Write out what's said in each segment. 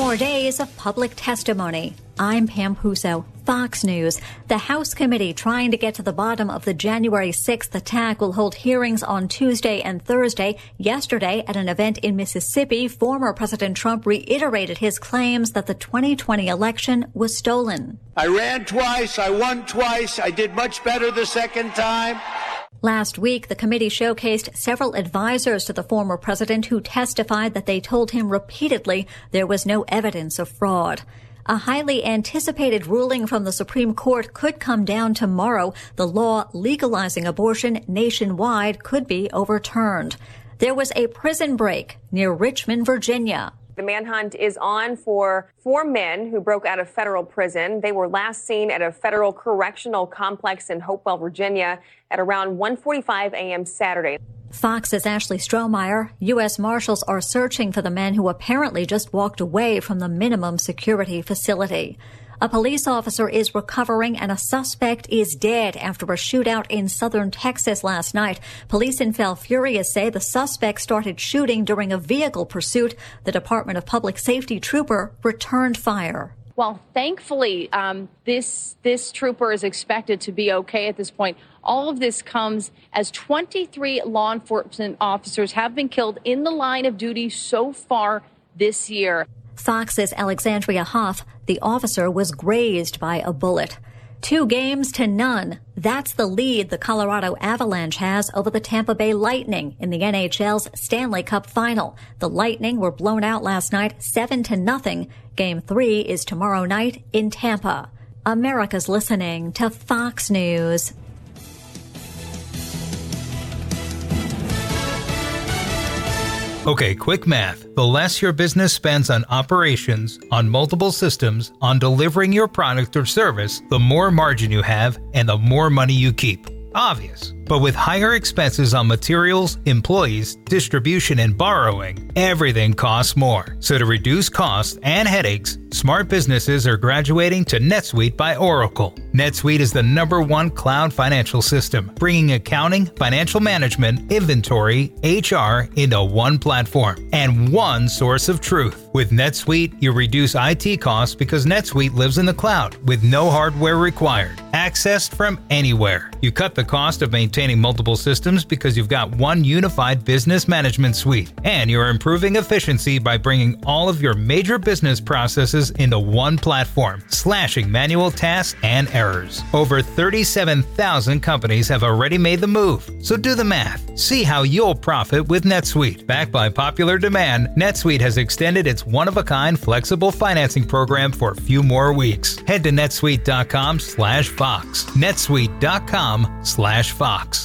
more days of public testimony. I'm Pam Puso, Fox News. The House committee trying to get to the bottom of the January 6th attack will hold hearings on Tuesday and Thursday. Yesterday, at an event in Mississippi, former President Trump reiterated his claims that the 2020 election was stolen. I ran twice. I won twice. I did much better the second time. Last week, the committee showcased several advisors to the former president who testified that they told him repeatedly there was no evidence of fraud. A highly anticipated ruling from the Supreme Court could come down tomorrow. The law legalizing abortion nationwide could be overturned. There was a prison break near Richmond, Virginia. The manhunt is on for 4 men who broke out of federal prison. They were last seen at a federal correctional complex in Hopewell, Virginia at around 1:45 a.m. Saturday. Fox's Ashley Strohmeyer. U.S. Marshals are searching for the men who apparently just walked away from the minimum security facility. A police officer is recovering and a suspect is dead after a shootout in southern Texas last night. Police in Falfurrias say the suspect started shooting during a vehicle pursuit. The Department of Public Safety trooper returned fire. Well, thankfully, this trooper is expected to be okay at this point. All of this comes as 23 law enforcement officers have been killed in the line of duty so far this year. Fox's Alexandria Hoff. The officer was grazed by a bullet. 2-0. That's the lead the Colorado Avalanche has over the Tampa Bay Lightning in the NHL's Stanley Cup Final. The Lightning were blown out last night 7-0. Game 3 is tomorrow night in Tampa. America's listening to Fox News. Okay, quick math. The less your business spends on operations, on multiple systems, on delivering your product or service, the more margin you have and the more money you keep. Obvious. But with higher expenses on materials, employees, distribution, and borrowing, everything costs more. So to reduce costs and headaches, smart businesses are graduating to NetSuite by Oracle. NetSuite is the #1 cloud financial system, bringing accounting, financial management, inventory, HR into one platform and one source of truth. With NetSuite, you reduce IT costs because NetSuite lives in the cloud with no hardware required, accessed from anywhere. You cut the cost of maintaining multiple systems because you've got one unified business management suite, and you're improving efficiency by bringing all of your major business processes into one platform, slashing manual tasks and errors. Over 37,000 companies have already made the move, so do the math. See how you'll profit with NetSuite. Backed by popular demand, NetSuite has extended its one-of-a-kind flexible financing program for a few more weeks. Head to netsuite.com/Fox. netsuite.com/Fox.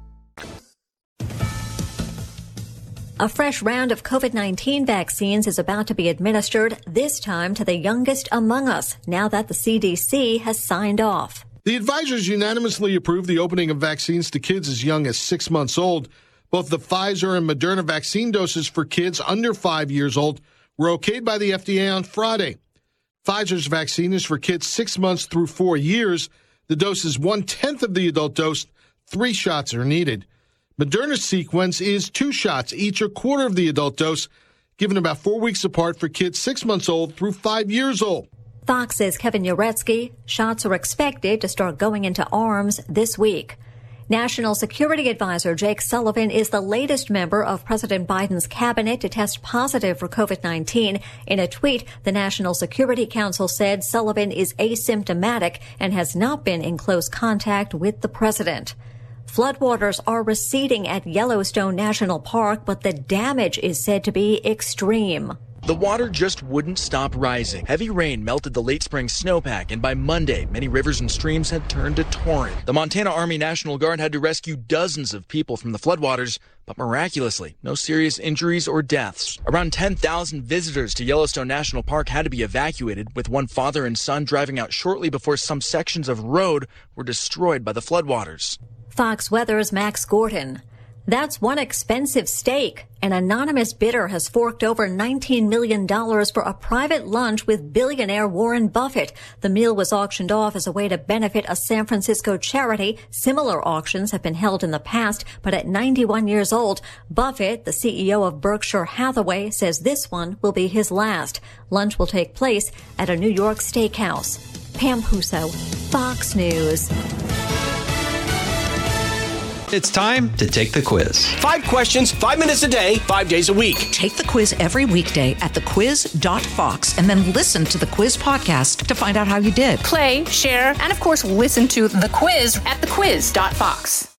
A fresh round of COVID-19 vaccines is about to be administered, this time to the youngest among us, now that the CDC has signed off. The advisors unanimously approved the opening of vaccines to kids as young as 6 months old. Both the Pfizer and Moderna vaccine doses for kids under 5 years old were okayed by the FDA on Friday. Pfizer's vaccine is for kids 6 months through 4 years. The dose is 1/10 of the adult dose. 3 shots are needed. Moderna's sequence is 2 shots, each a quarter of the adult dose, given about 4 weeks apart for kids 6 months old through 5 years old. Fox's Kevin Uretsky. Shots are expected to start going into arms this week. National Security Advisor Jake Sullivan is the latest member of President Biden's cabinet to test positive for COVID-19. In a tweet, the National Security Council said Sullivan is asymptomatic and has not been in close contact with the president. Floodwaters are receding at Yellowstone National Park, but the damage is said to be extreme. The water just wouldn't stop rising. Heavy rain melted the late spring snowpack, and by Monday, many rivers and streams had turned to torrent. The Montana Army National Guard had to rescue dozens of people from the floodwaters, but miraculously, no serious injuries or deaths. Around 10,000 visitors to Yellowstone National Park had to be evacuated, with one father and son driving out shortly before some sections of road were destroyed by the floodwaters. Fox Weather's Max Gordon. That's one expensive steak. An anonymous bidder has forked over $19 million for a private lunch with billionaire Warren Buffett. The meal was auctioned off as a way to benefit a San Francisco charity. Similar auctions have been held in the past, but at 91 years old, Buffett, the CEO of Berkshire Hathaway, says this one will be his last. Lunch will take place at a New York steakhouse. Pam Puso, Fox News. It's time to take the quiz. 5 questions, 5 minutes a day, 5 days a week. Take the quiz every weekday at thequiz.fox and then listen to the quiz podcast to find out how you did. Play, share, and of course, listen to The Quiz at thequiz.fox.